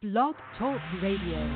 Blog Talk Radio.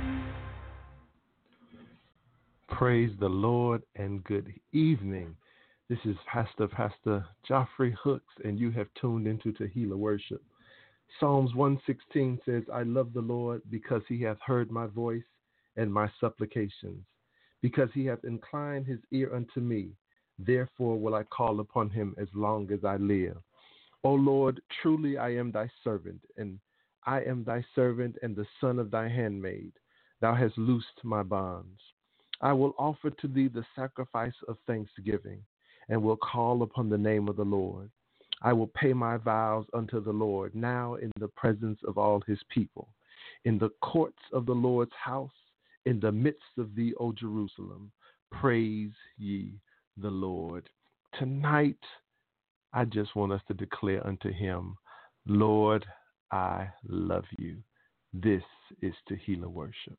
Praise the Lord and good evening. This is Pastor Geoffrey Hooks, and you have tuned into Tehillah Worship. Psalms 116 says, I love the Lord because he hath heard my voice and my supplications, because he hath inclined his ear unto me. Therefore will I call upon him as long as I live. O Lord, truly I am thy servant, and I am thy servant and the son of thy handmaid. Thou hast loosed my bonds. I will offer to thee the sacrifice of thanksgiving, and will call upon the name of the Lord. I will pay my vows unto the Lord now in the presence of all his people, in the courts of the Lord's house, in the midst of thee, O Jerusalem. Praise ye the Lord. Tonight, I just want us to declare unto him, Lord, I love you. This is Tehillah Worship.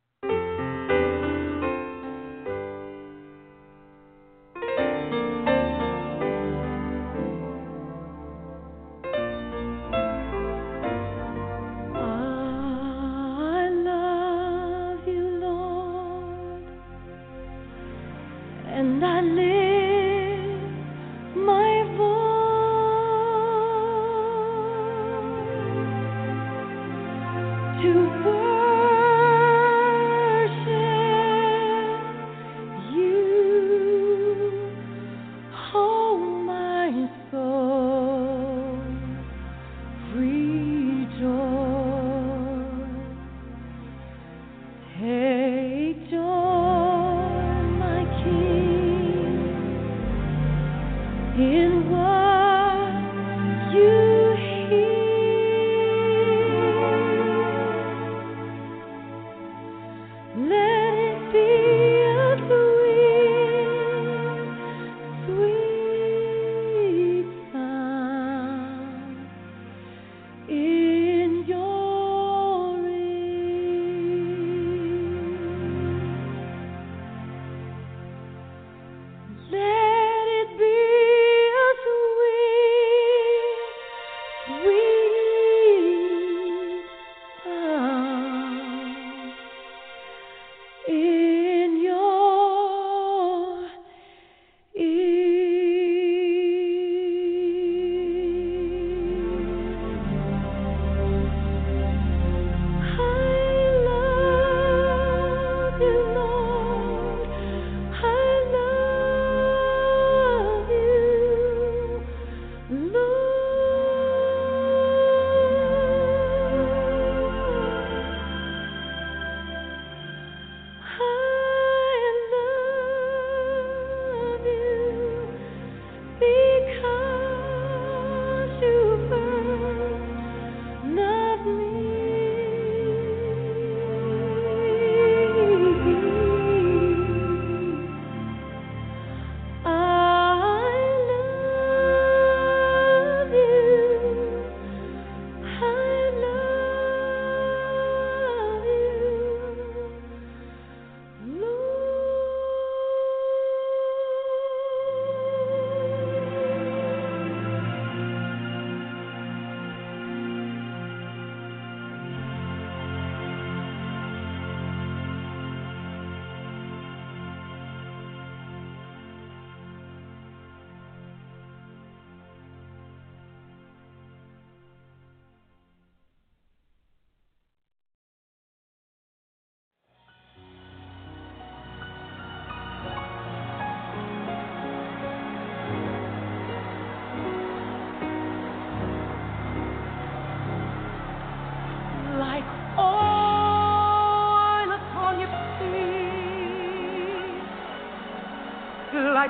Like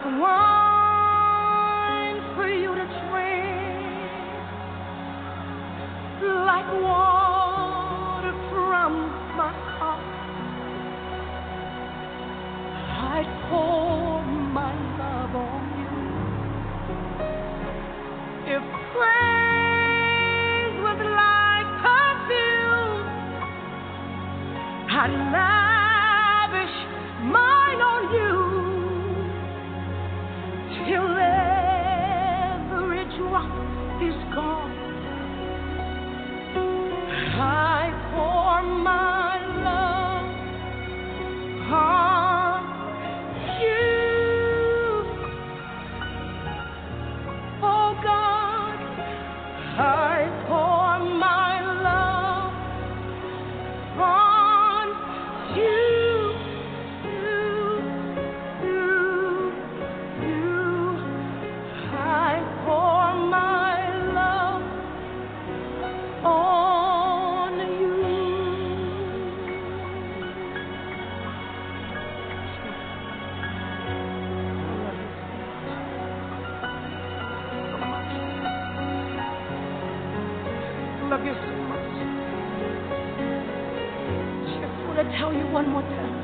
wine for you to drink, like water from my heart. I pour my love on you. If praise was like perfume, I'd lavish mine on you. Till every drop is gone, I pour you so much. Just want to tell you one more time.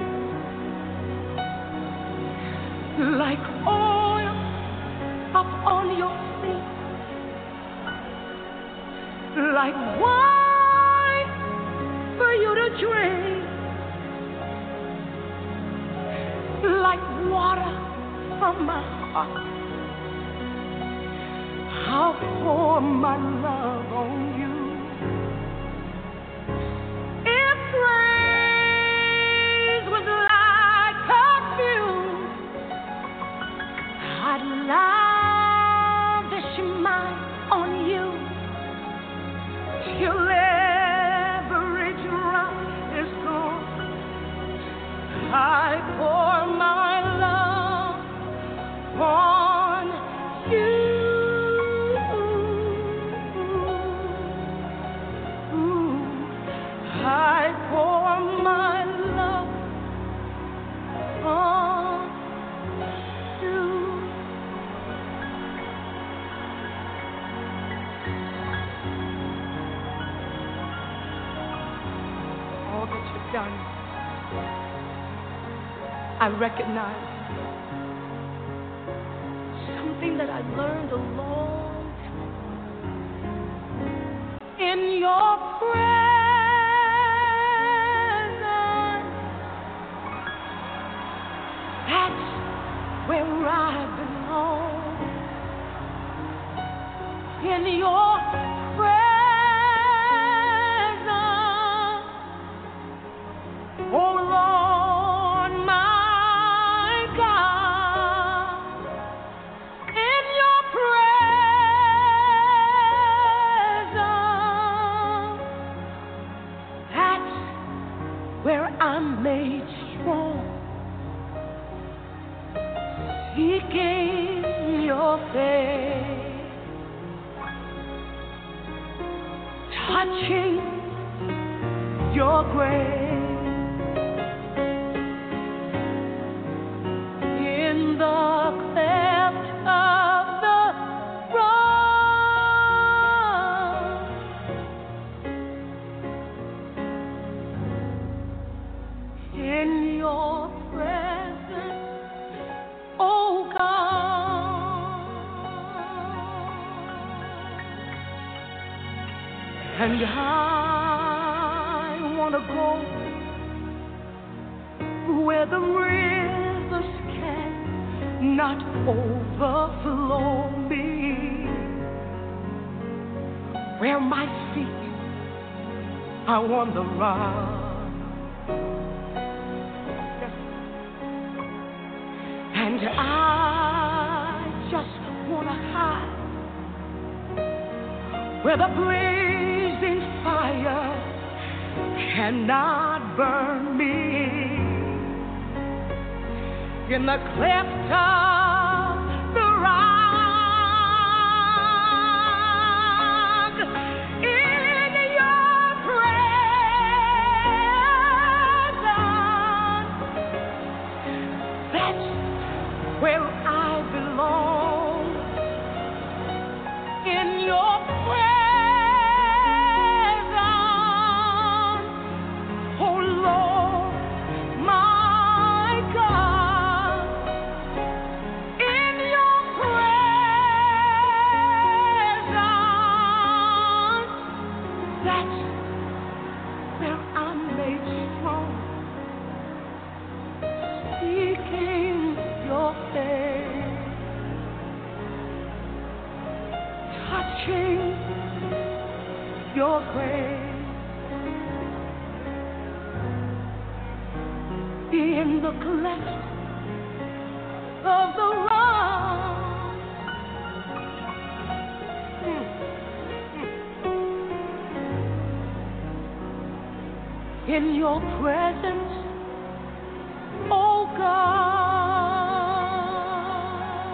Like oil up on your feet, like wine for you to drink, like water from my heart. I'll pour my love on you. If praise was like perfume, I'd lavish mine on you till every drop is gone. I pour my love on you. I pour my love on you. All that you've done, I recognize something that I learned a long time. In your presence, that's where I belong. In your presence, oh Lord, my God, in your presence, that's where I'm made strong. Seeking your face, touching your grace. In the cleft of the rock, in your presence, oh God, and I want to go where the rivers cannot overflow me, where my feet are on the rock. And I just want to hide where the blazing fire cannot burn me, in the cleft of the rock, in your presence, that's where I belong. In your presence, oh Lord, my God, in your presence, that's where I'm made strong. Seeking your face, touching your grace, in the cleft of the rock, in your presence, oh God.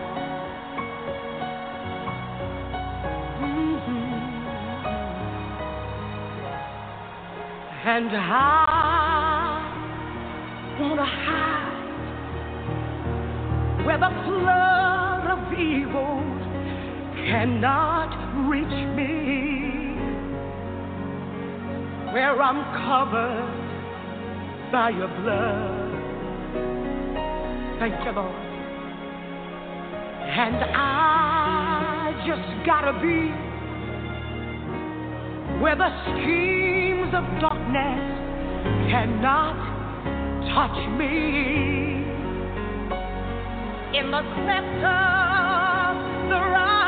And I want to hide where the flood of evil cannot reach me, where I'm covered by your blood. Thank you, Lord. And I just gotta be where the schemes of darkness cannot touch me. In the cleft of the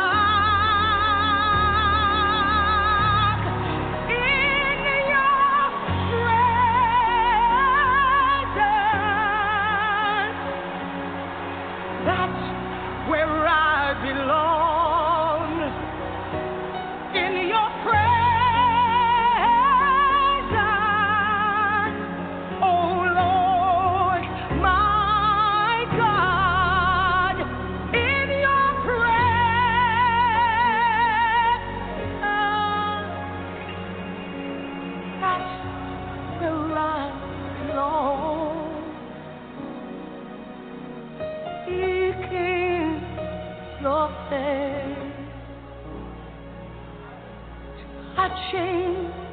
rock, in your presence, that's where I belong. In your presence, oh Lord, my God, in your presence, that's where I belong. Seeking your face, touching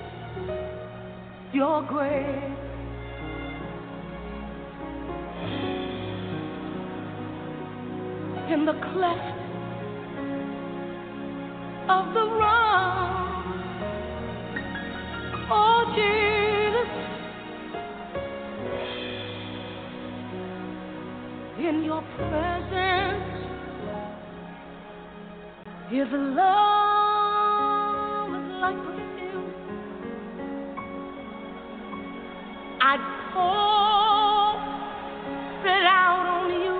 your grace. In the cleft of the rock, oh Jesus, in your presence is love like perfume. I'd pour it out on you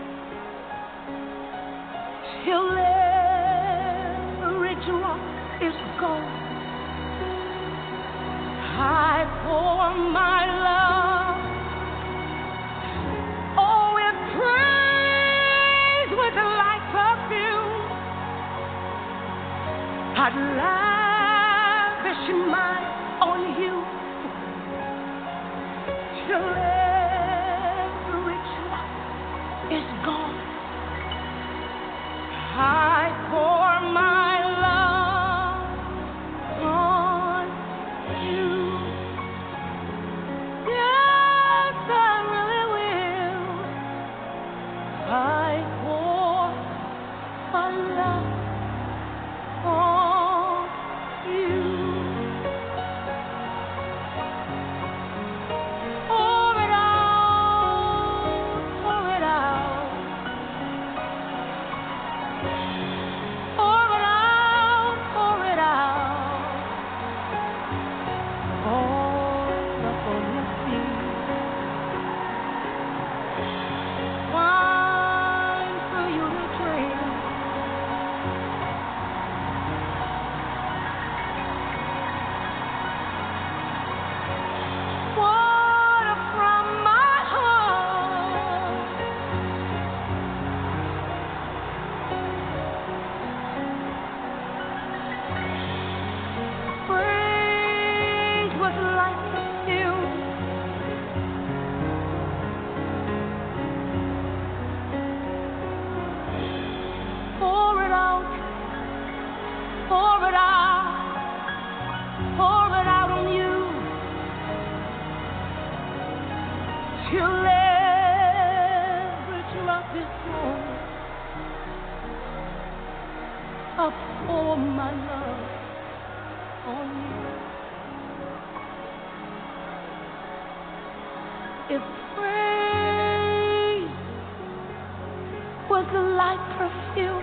till every drop is gone. I pour my love, oh, in praise with like perfume. I'd lavish mine on you till every drop is gone. I pour my love on you. Yes, I really will. I pour my love on you. Pour it out, pour it out. Pour it out, pour it out. All upon your feet. Wine for you to drink. Water from my heart. Praise was like perfume. Pour it out, pour it out, pour it out on you till every drop is gone. I pour my love on you. If praise was like perfume,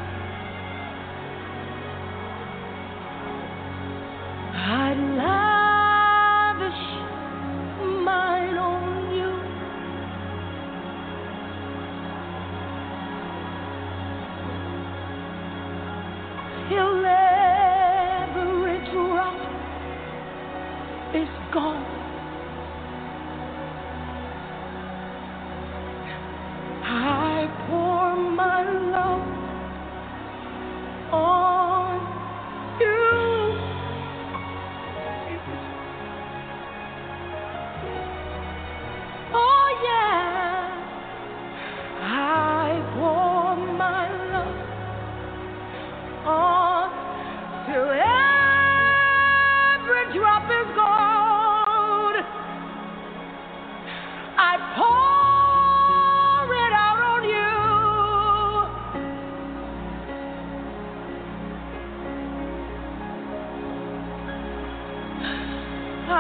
I'd lavish mine on you. Till every drop is gone. I pour my love on you. Oh yeah, I pour my love on till every drop is gone.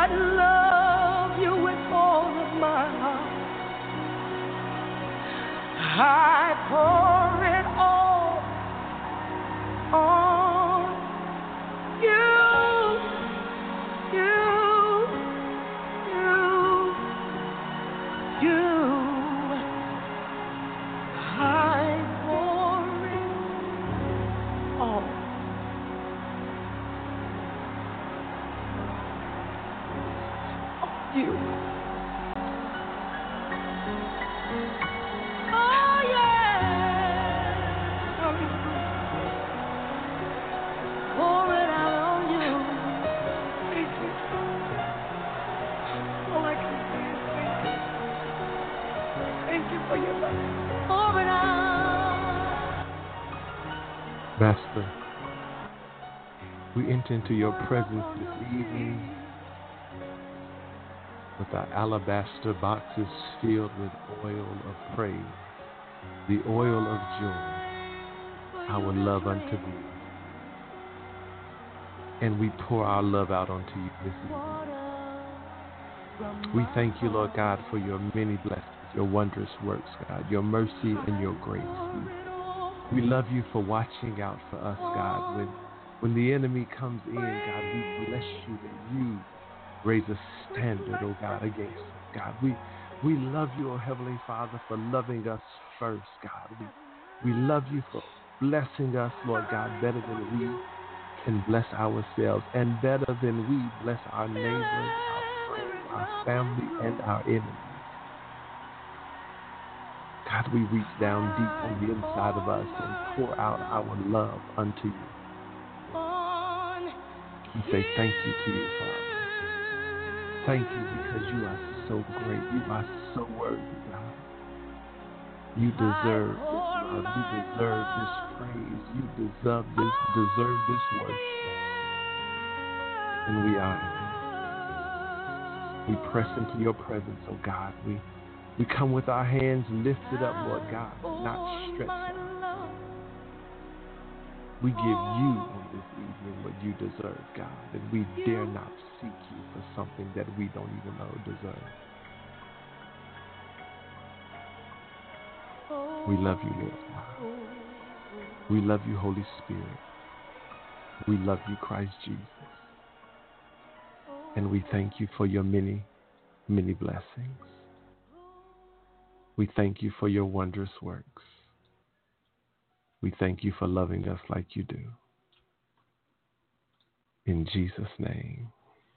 I love you with all of my heart. I pour it all on you, you, you. I pour it all on you. Oh yeah. Pour it out on you. Thank you. All I can say is thank you. Thank you for your love. Pour it out. Master, we enter into your presence this evening with our alabaster boxes filled with oil of praise, the oil of joy, our love unto thee. And we pour our love out unto you this evening. We thank you, Lord God, for your many blessings, your wondrous works, God, your mercy and your grace. We love you for watching out for us, God. When the enemy comes in, God, we bless you that you raise a standard, oh God, against us, God. We love you, oh Heavenly Father, for loving us first, God. We love you for blessing us, Lord God, better than we can bless ourselves and better than we bless our neighbors, our friends, our family, and our enemies. God, we reach down deep on the inside of us and pour out our love unto you. We say thank you to you, Father. Thank you because you are so great. You are so worthy, God. You deserve this love. You deserve this praise. You deserve this worship. And we honor you. We press into your presence, oh God. We come with our hands lifted up, Lord God, not stretched out. We give you on this evening what you deserve, God, and we dare not seek you for something that we don't even know deserve. We love you, Lord God. We love you, Holy Spirit. We love you, Christ Jesus. And we thank you for your many, many blessings. We thank you for your wondrous works. We thank you for loving us like you do. In Jesus' name.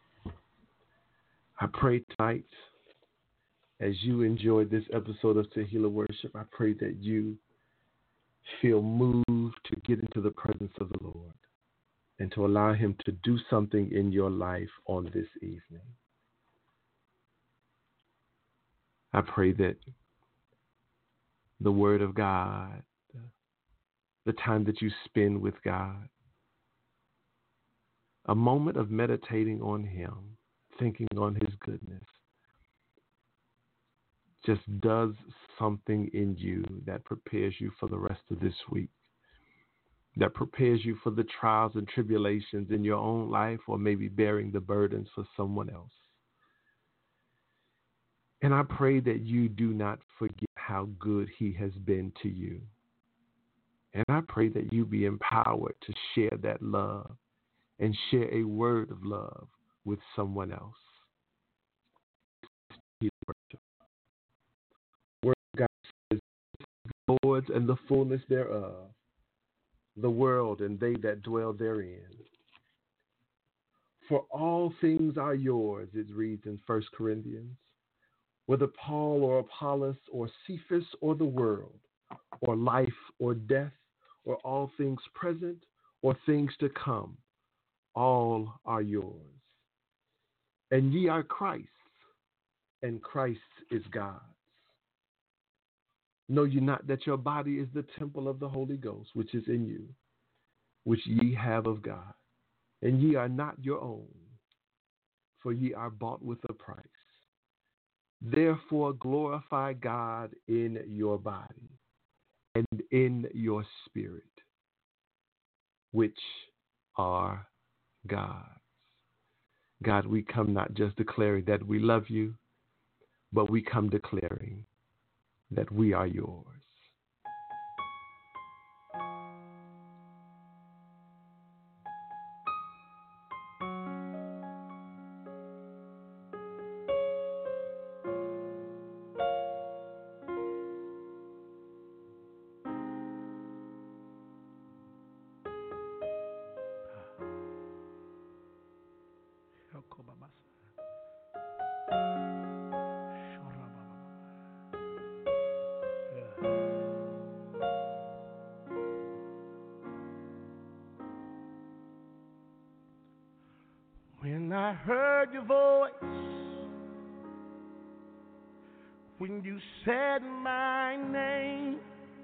I pray tonight, as you enjoyed this episode of Tehillah Worship, I pray that you feel moved to get into the presence of the Lord and to allow him to do something in your life on this evening. I pray that the Word of God, the time that you spend with God, a moment of meditating on him, thinking on his goodness, just does something in you that prepares you for the rest of this week, that prepares you for the trials and tribulations in your own life or maybe bearing the burdens for someone else. And I pray that you do not forget how good he has been to you. And I pray that you be empowered to share that love and share a word of love with someone else. The word of God says, the Lord's and the fullness thereof, the world and they that dwell therein. For all things are yours, it reads in 1 Corinthians. Whether Paul or Apollos or Cephas or the world, or life or death, or all things present or things to come, all are yours. And ye are Christ's, and Christ is God's. Know ye not that your body is the temple of the Holy Ghost, which is in you, which ye have of God, and ye are not your own, for ye are bought with a price. Therefore glorify God in your body and in your spirit, which are God's. God, we come not just declaring that we love you, but we come declaring that we are yours. When I heard your voice, when you said my name,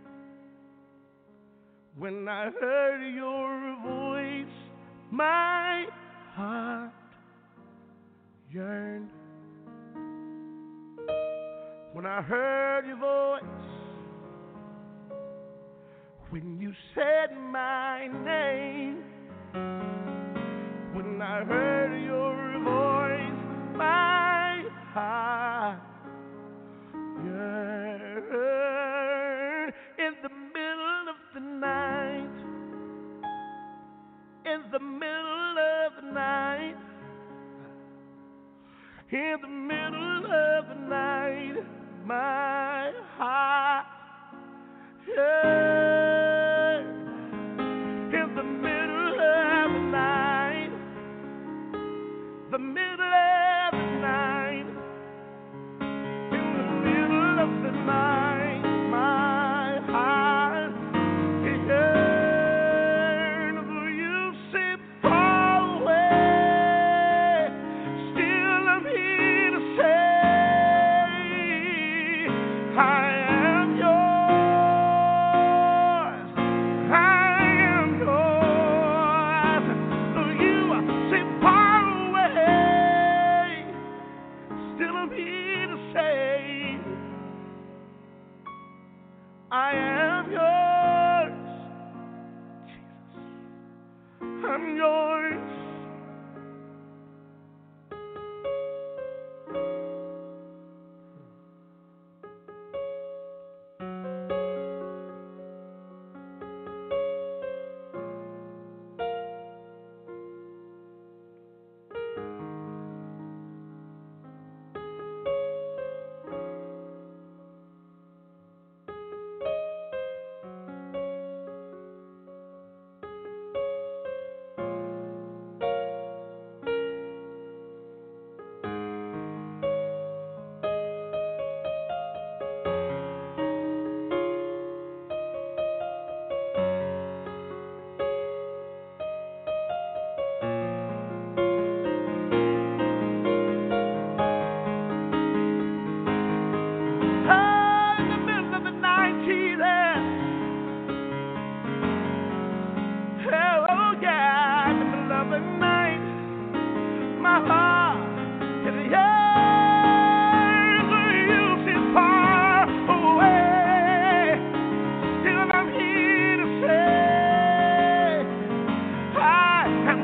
when I heard your voice, my heart yearned. When I heard your voice, when you said my name, when I heard your voice, my heart yearned. In the middle of the night, in the middle of the night, in the middle of the night, my heart yearned. In the middle of the night, the middle of the night, in the middle of the night, my heart yearned. Though you seem far away, still I'm here to say, I am yours. I am yours. Though you seem far away, still I'm here to say, I am yours. Jesus, I'm yours. In the middle of the night, Jesus. Oh, yeah, in the middle of the night, my heart is yours. You sit far away, still I'm here to say, I am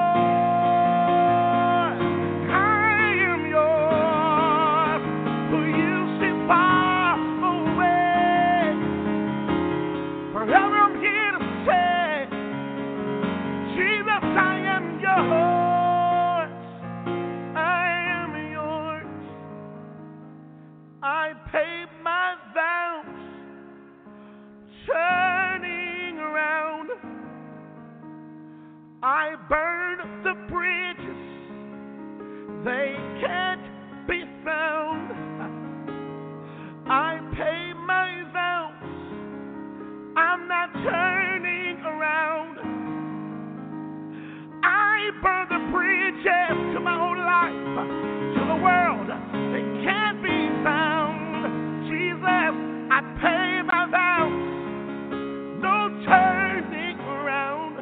yours. I am yours. For you sit far away, forever I'm here to say, Jesus, I am yours. I am yours. I paid my vows, turning around. I burned the bridges, they can't be found. I paid my vows, I'm not turning around. I burned the bridges to my own life, to the world, they can't be found. Jesus, I pay my vows, no turning around.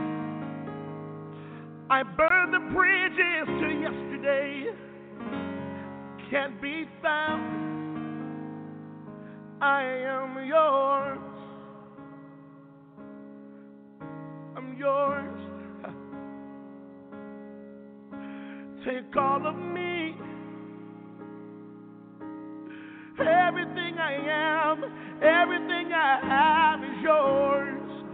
I burned the bridges to yesterday, can't be found. I am yours. I'm yours. Take all of me. Everything I am, everything I have is yours.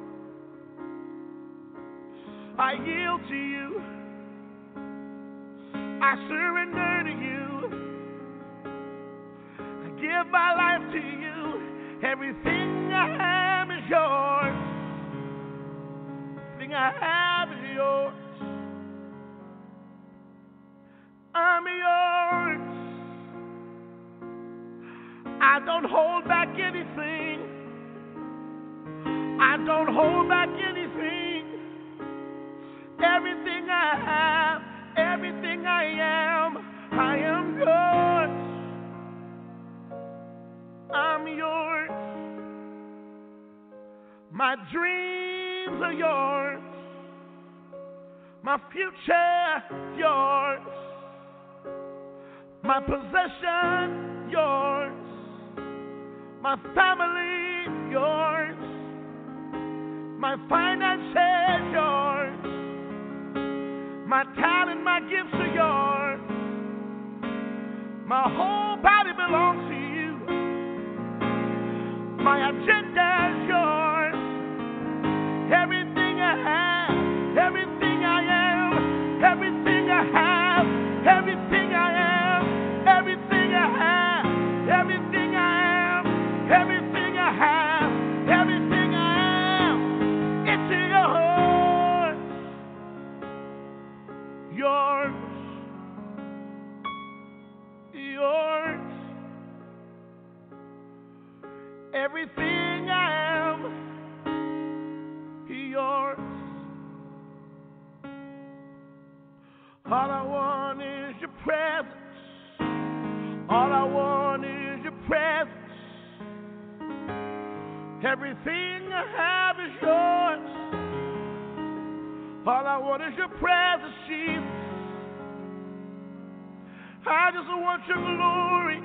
I yield to you. I surrender to you. I give my life to you. Everything I have is yours. Everything I have is yours. I'm yours. I don't hold back anything. I don't hold back anything. Everything I have, everything I am yours. I'm yours. My dreams are yours. My future, yours. My possession, yours. My family, yours. My finances, yours. My talent, my gifts are yours. My whole body belongs to you. My agenda is yours. Everything I have, everything I am, everything I have, everything I am, everything I have, everything I am, everything I have, everything I am, it's yours. Yours. Yours. Everything I am, yours. All I want is your presence. All I want is your presence. Everything I have is yours. All I want is your presence, Jesus. I just want your glory.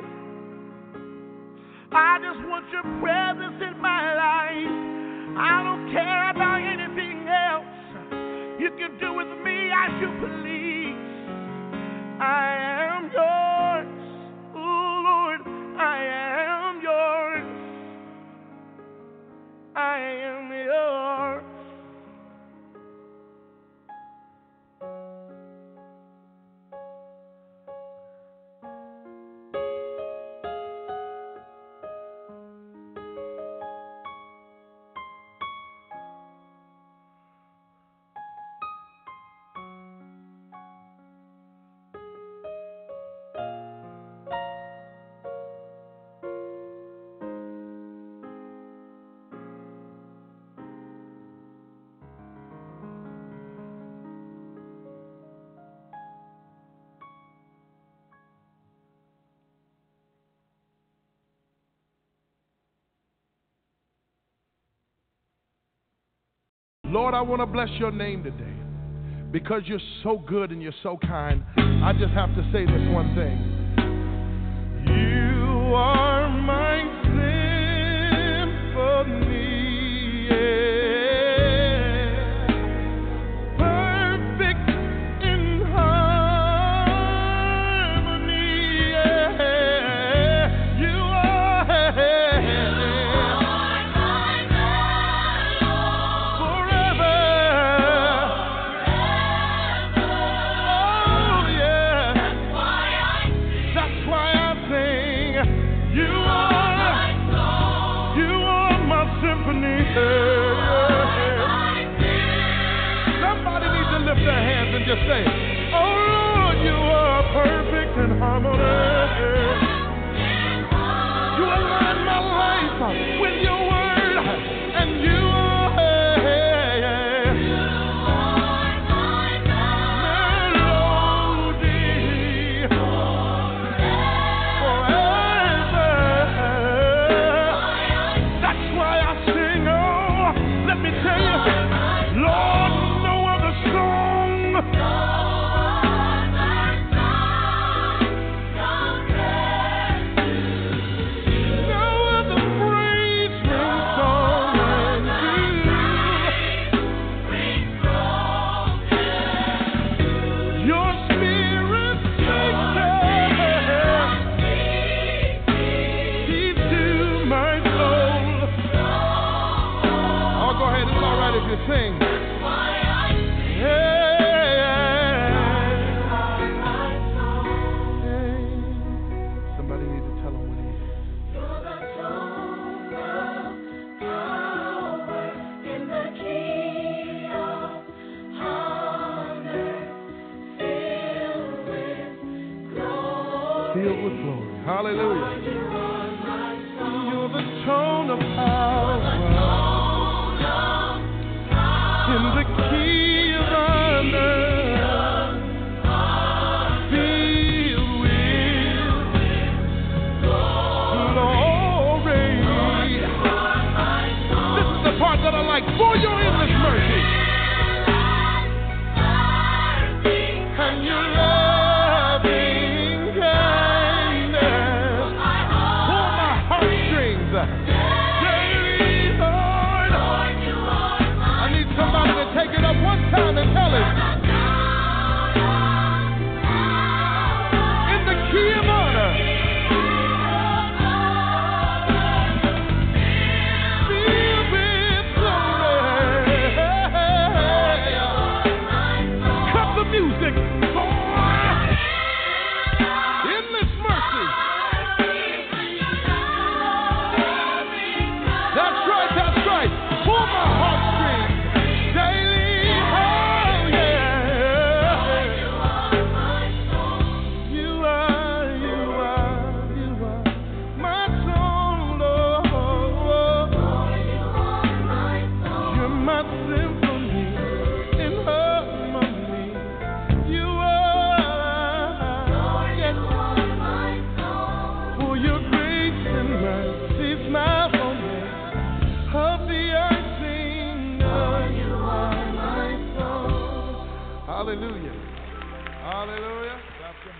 I just want your presence in my life. I don't care about anything else. You can do with me as you please. I am yours. Oh Lord, I am yours. I am yours. Lord, I want to bless your name today because you're so good and you're so kind. I just have to say this one thing. You are my symphony, yeah. Perfect in harmony, yeah. You are. Somebody needs to lift their hands and just say, oh Lord, you are perfect in harmony. You align my life with your word, and you are melody forever. That's why I sing, oh, let me tell you, Lord, no other song. No other praise filled with glory. Hallelujah. You're the throne of power in the key of honor. Filled with glory. This is the part that I like. For your endless mercy. And your loving kindness. Pull my heartstrings. Daily, Lord. I need somebody to take it up one time and tell him. In the key of honor. Filled with glory. Cut the music. Endless mercy. That's right, that's right. Pull my heartstrings daily. Oh, yeah. You are my soul, Lord. You're my symphony in harmony. You are, yes. For your grace and mercy smile on me. Of the earth sing, you are my soul. Hallelujah. Hallelujah. Clap your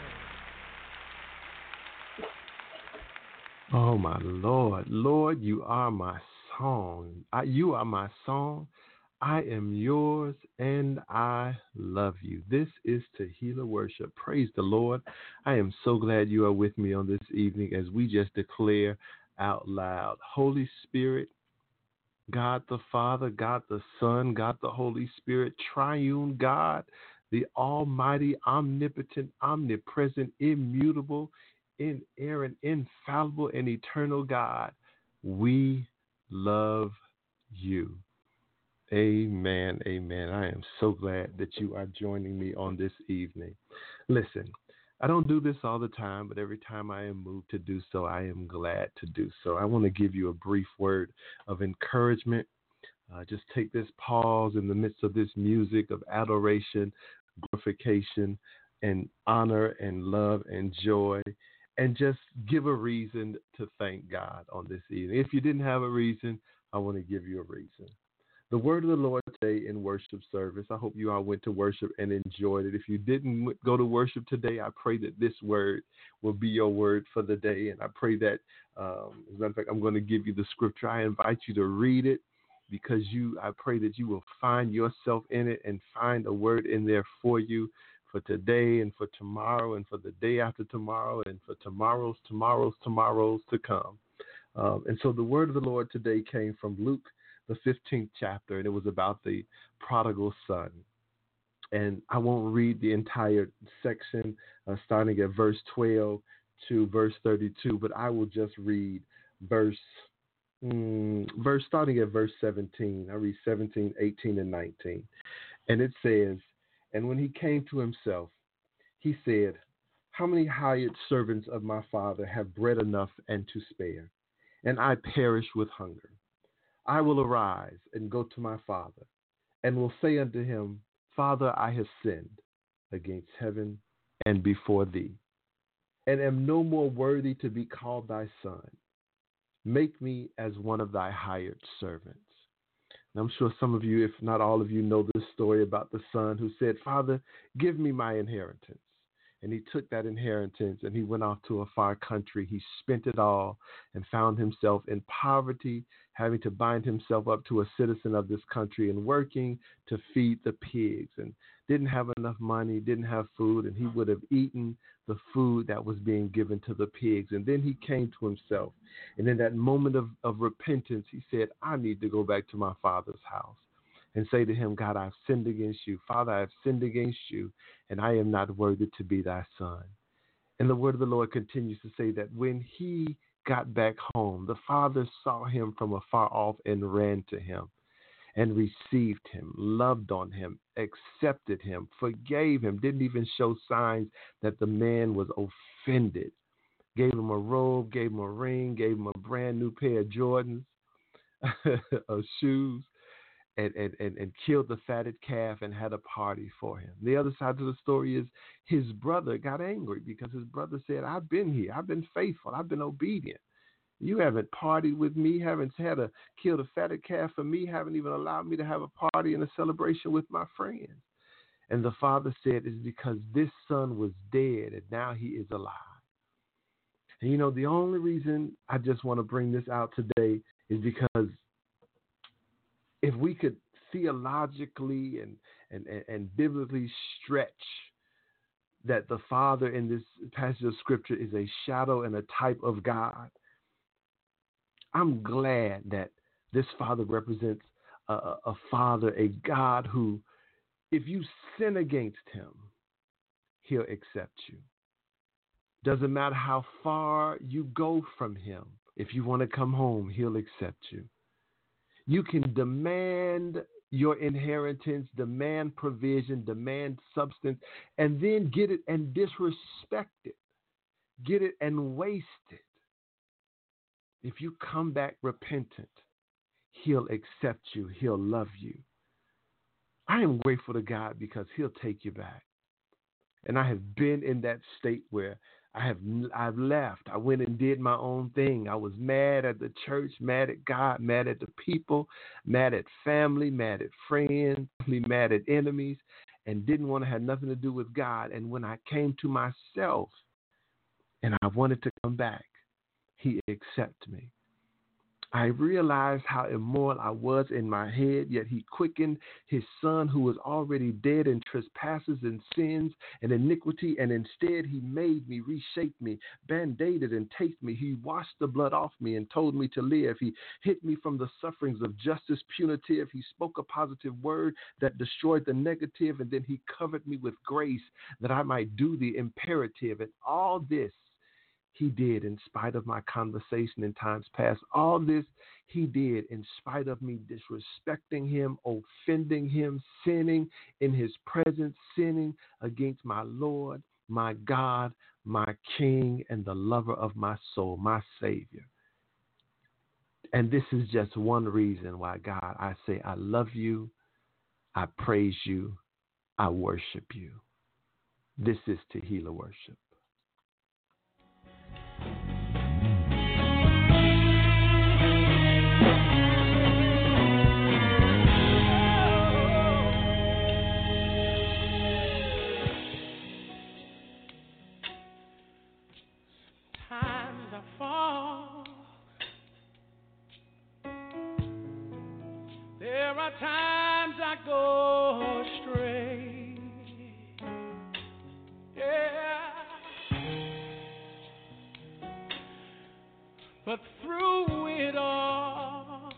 hands. Oh, my Lord. Lord, you are my song. You are my song. I am yours, and I love you. This is Tehillah Worship. Praise the Lord. I am so glad you are with me on this evening as we just declare out loud. Holy Spirit, God the Father, God the Son, God the Holy Spirit, triune God, the almighty, omnipotent, omnipresent, immutable, inerrant, infallible, and eternal God. We love you. Amen. Amen. I am so glad that you are joining me on this evening. Listen, I don't do this all the time, but every time I am moved to do so, I am glad to do so. I want to give you a brief word of encouragement. Just take this pause in the midst of this music of adoration, glorification, and honor and love and joy, and just give a reason to thank God on this evening. If you didn't have a reason, I want to give you a reason. The word of the Lord today in worship service. I hope you all went to worship and enjoyed it. If you didn't go to worship today, I pray that this word will be your word for the day. And I pray that, as a matter of fact, I'm going to give you the scripture. I invite you to read it because I pray that you will find yourself in it and find a word in there for you for today and for tomorrow and for the day after tomorrow and for tomorrows to come. And so the word of the Lord today came from Luke, the 15th chapter, and it was about the prodigal son. And I won't read the entire section starting at verse 12 to verse 32, but I will just read verse starting at verse 17. I read 17, 18, and 19. And it says, "And when he came to himself, he said, 'How many hired servants of my father have bread enough and to spare, and I perish with hunger? I will arise and go to my father, and will say unto him, Father, I have sinned against heaven and before thee, and am no more worthy to be called thy son. Make me as one of thy hired servants.'" And I'm sure some of you, if not all of you, know this story about the son who said, "Father, give me my inheritance." And he took that inheritance and he went off to a far country. He spent it all and found himself in poverty, having to bind himself up to a citizen of this country and working to feed the pigs, and didn't have enough money, didn't have food, and he would have eaten the food that was being given to the pigs. And then he came to himself. And in that moment of repentance, he said, "I need to go back to my father's house and say to him, God, I've sinned against you. Father, I've sinned against you, and I am not worthy to be thy son." And the word of the Lord continues to say that when he got back home, the father saw him from afar off and ran to him and received him, loved on him, accepted him, forgave him, didn't even show signs that the man was offended. gave him a robe, gave him a ring, gave him a brand new pair of Jordans, of shoes, and killed the fatted calf and had a party for him. The other side of the story is his brother got angry because his brother said, I've been here. I've been faithful. I've been obedient. You haven't partied with me, haven't had a killed a fatted calf for me, haven't even allowed me to have a party and a celebration with my friends. And the father said, it's because this son was dead and now he is alive. And you know, the only reason I just want to bring this out today is because if we could theologically and biblically stretch that the Father in this passage of Scripture is a shadow and a type of God, I'm glad that this Father represents a Father, a God who, if you sin against him, he'll accept you. Doesn't matter how far you go from him. If you want to come home, he'll accept you. You can demand your inheritance, demand provision, demand substance, and then get it and disrespect it. Get it and waste it. If you come back repentant, he'll accept you. He'll love you. I am grateful to God because he'll take you back. And I have been in that state where I've left. I went and did my own thing. I was mad at the church, mad at God, mad at the people, mad at family, mad at friends, mad at enemies, and didn't want to have nothing to do with God. And when I came to myself and I wanted to come back, he accepted me. I realized how immoral I was in my head, yet he quickened his son who was already dead in trespasses and sins and iniquity, and instead he made me, reshaped me, band-aided and taped me. He washed the blood off me and told me to live. He hid me from the sufferings of justice punitive. He spoke a positive word that destroyed the negative, and then he covered me with grace that I might do the imperative. And all this he did in spite of my conversation in times past. All this he did in spite of me disrespecting him, offending him, sinning in his presence, sinning against my Lord, my God, my King, and the lover of my soul, my Savior. And this is just one reason why, God, I say I love you, I praise you, I worship you. This is Tehillah Worship. Times I fall, there are times I go astray. Yeah. But through it all,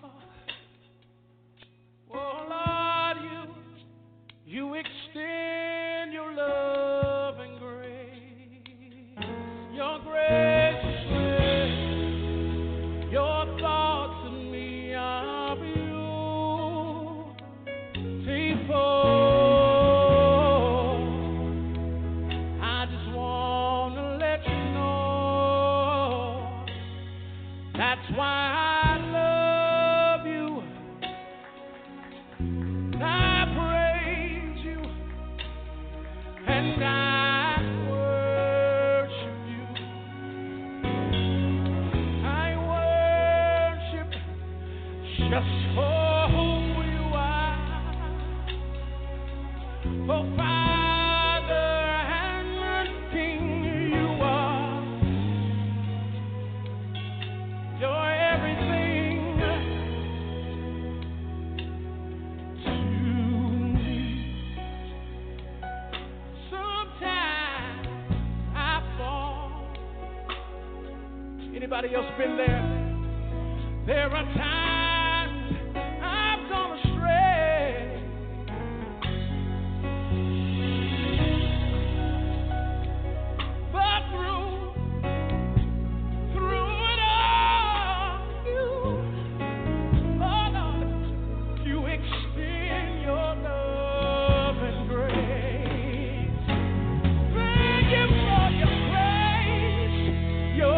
oh Lord, you extend your love and grace, your gracious grace, your thoughts of me are beautiful. I just want to let you know that's why I love you. I praise you and I worship you. I worship just for who you are. Oh, Father and King, you are. You're everything to me. Sometimes I fall. Anybody else been there? There are times I've gone astray. But through it all, oh Lord, you extend your love and grace. Thank you for your grace, your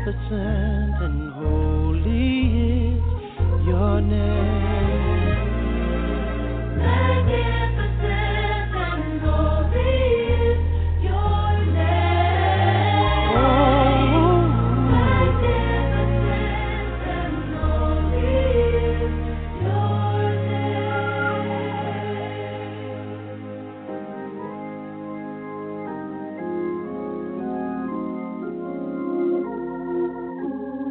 Magnificent and holy is your name. Magnificent and holy is your name. Oh, Magnificent and holy is your name.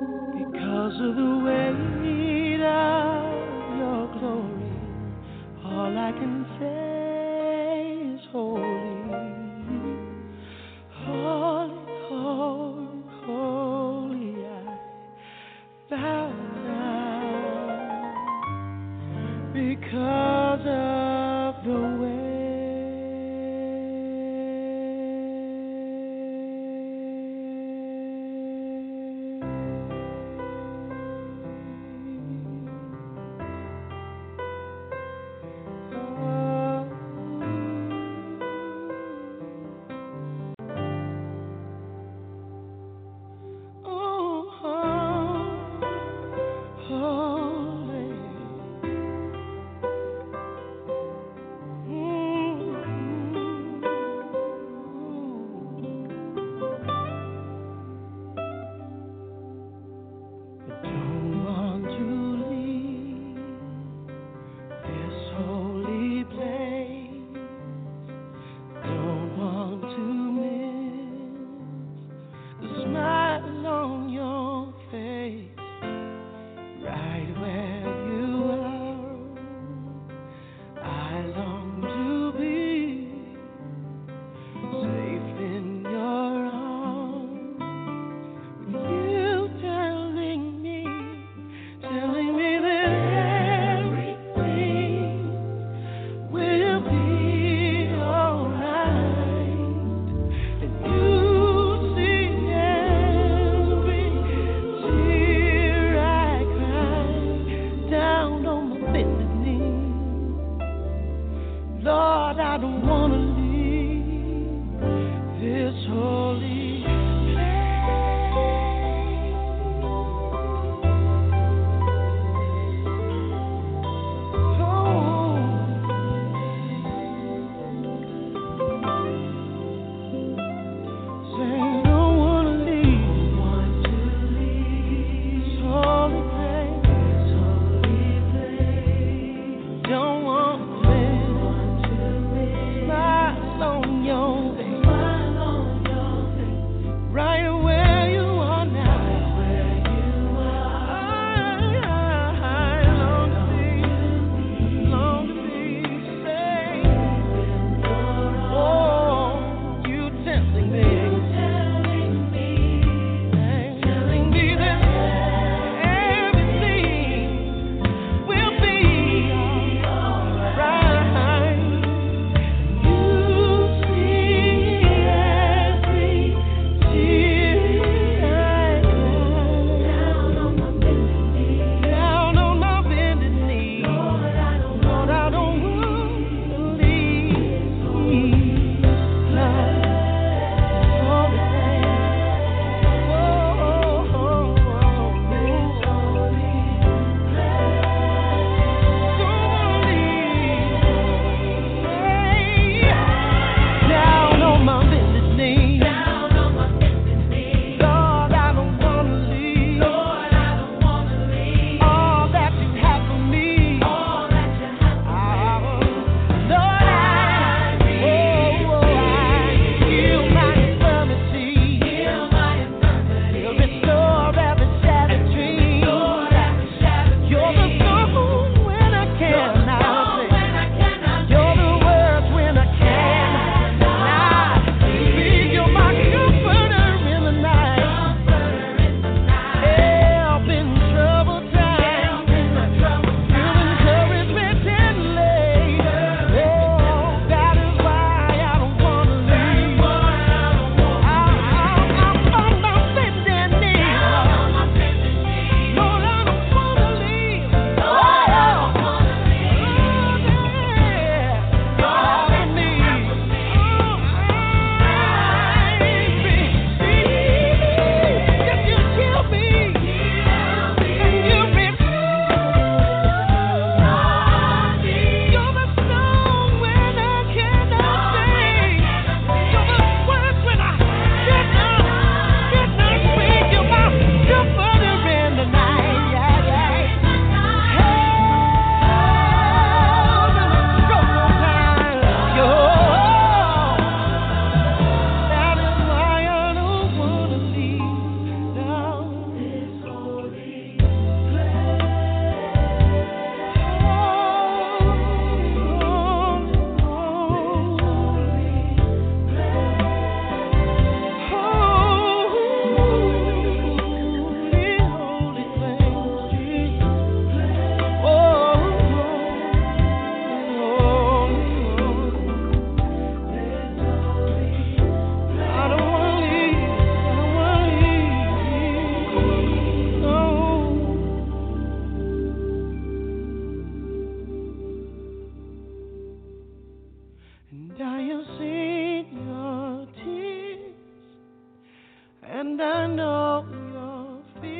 and I know your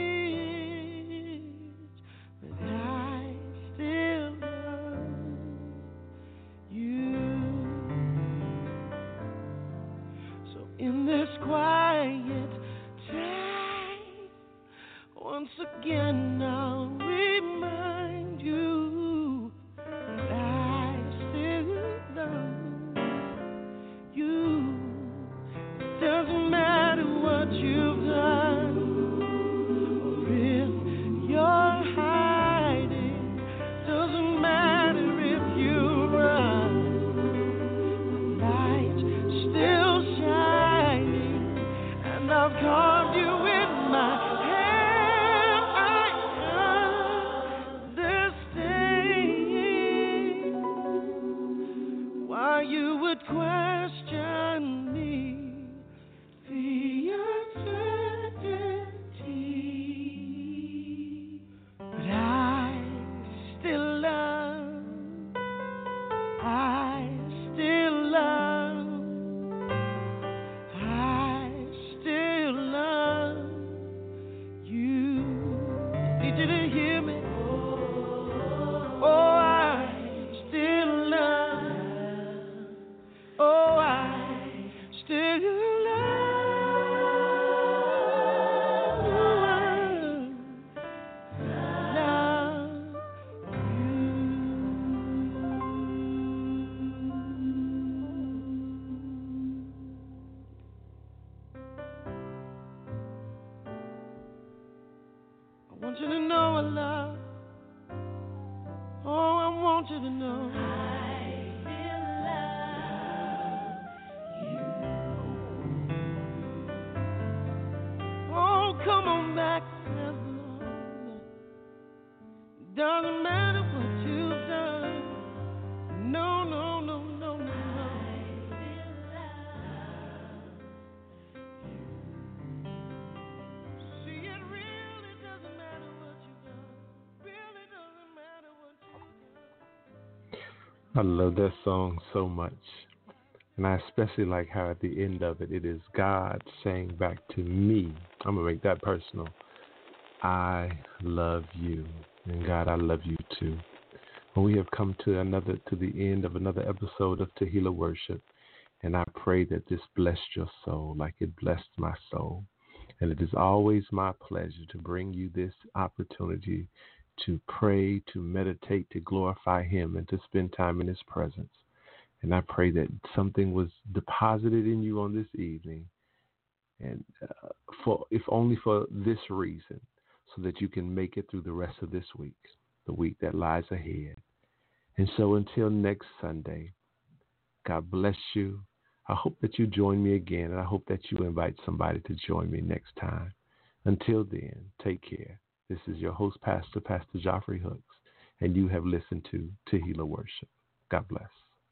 fears, but I still love you. So in this quiet time, once again I'll remind you that I still love you. It doesn't matter what you've done or if you're hiding. Doesn't matter if you run. The light's still shining, and I've carved you in my hand. I understand why you would question me. The uncertainty, but I still love, I still love, I still love you. Need you to hear me. Oh, I still love. Oh, I still love. I want you to know I love. Oh, I want you to know. I still love you. Oh, come on back, Lord. Doesn't matter what you've done. No, no, no, no, no, no. See, it really doesn't matter what you've done. Really doesn't matter what you've done. I love that song so much. And I especially like how at the end of it, it is God saying back to me, I'm going to make that personal, I love you. And God, I love you too. And we have come to the end of another episode of Tehillah Worship. And I pray that this blessed your soul like it blessed my soul. And it is always my pleasure to bring you this opportunity to pray, to meditate, to glorify Him, and to spend time in His presence. And I pray that something was deposited in you on this evening, and if only for this reason, so that you can make it through the rest of this week, the week that lies ahead. And so until next Sunday, God bless you. I hope that you join me again, and I hope that you invite somebody to join me next time. Until then, take care. This is your host, Pastor Joffrey Hooks, and you have listened to Tehillah Worship. God bless.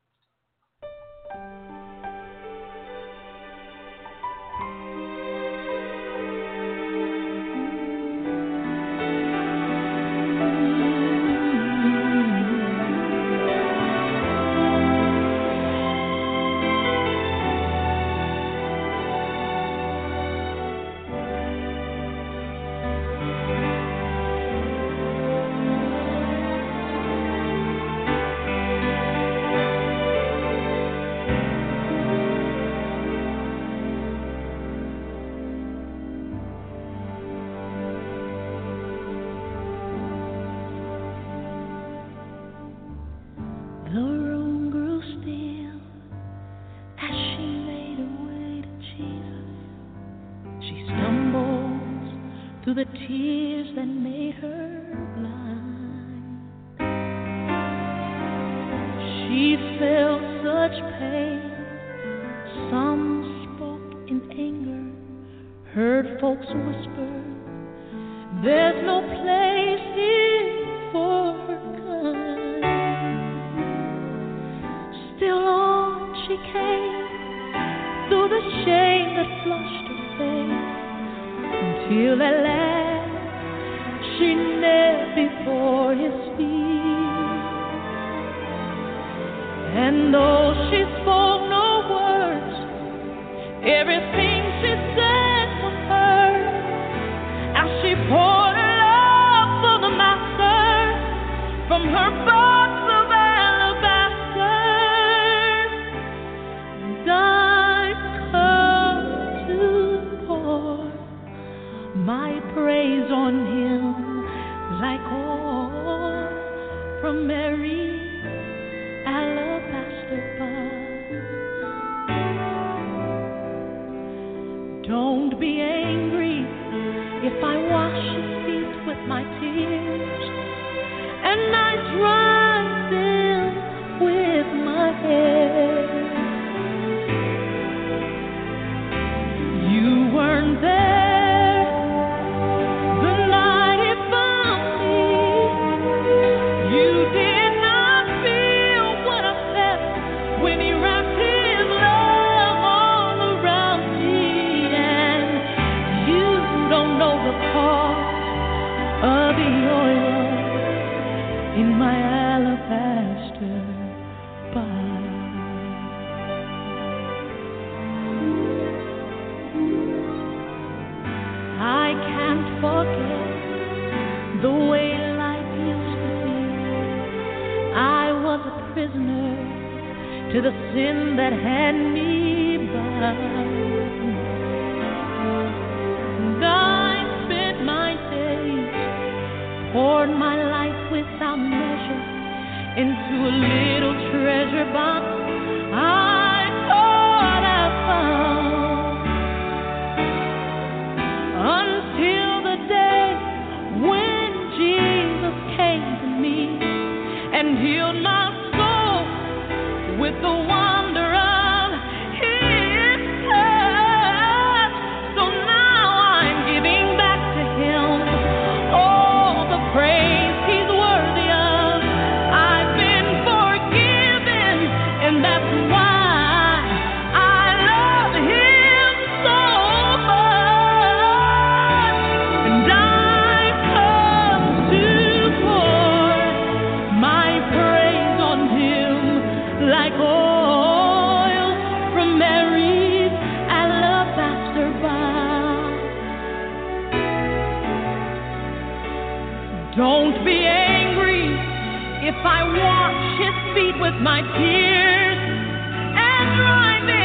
The tears that made her blind. She felt such pain. Some spoke in anger, heard folks whisper, there's no place here for her kind. Still on she came, through the shame that flushed her face, till at last she knelt before His feet. And though she spoke no words, everything she said was heard. my praise on him like oil from Mary's alabaster box. Don't be angry if I wash his feet with my tears and I dry them with my hair. You weren't there the night he found me. You did not feel what I felt when he wrapped his love all around me. And you don't know the cost of the oil in my alabaster box. I can't forget the way life used to be. I was a prisoner to the sin that had me bound. And I spent my days, poured my life without measure into a little treasure box I thought I found, until the day when Jesus came to me and healed my soul with the wonder of his touch. So now I'm giving back to him all the praise he's worthy of. I've been forgiven, and that's why I love him so much. And I've come to pour my praise on him like oil from Mary's alabaster box. Don't be angry if I wash his feet with my tears and dry them